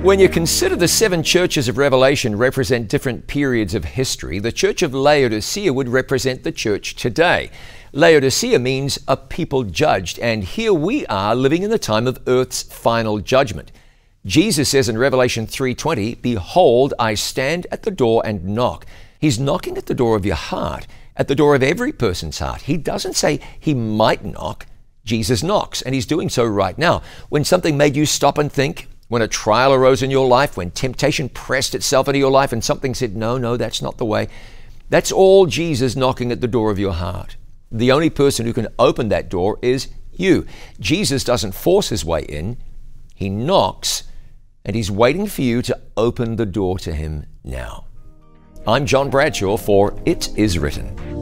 When you consider the seven churches of Revelation represent different periods of history, the church of Laodicea would represent the church today. Laodicea means a people judged, and here we are living in the time of earth's final judgment. Jesus says in Revelation 3:20, "Behold, I stand at the door and knock." He's knocking at the door of your heart, at the door of every person's heart. He doesn't say he might knock. Jesus knocks, and he's doing so right now. When something made you stop and think, when a trial arose in your life, when temptation pressed itself into your life and something said, no, that's not the way, that's all Jesus knocking at the door of your heart. The only person who can open that door is you. Jesus doesn't force his way in. He knocks, and he's waiting for you to open the door to him now. I'm John Bradshaw for It Is Written.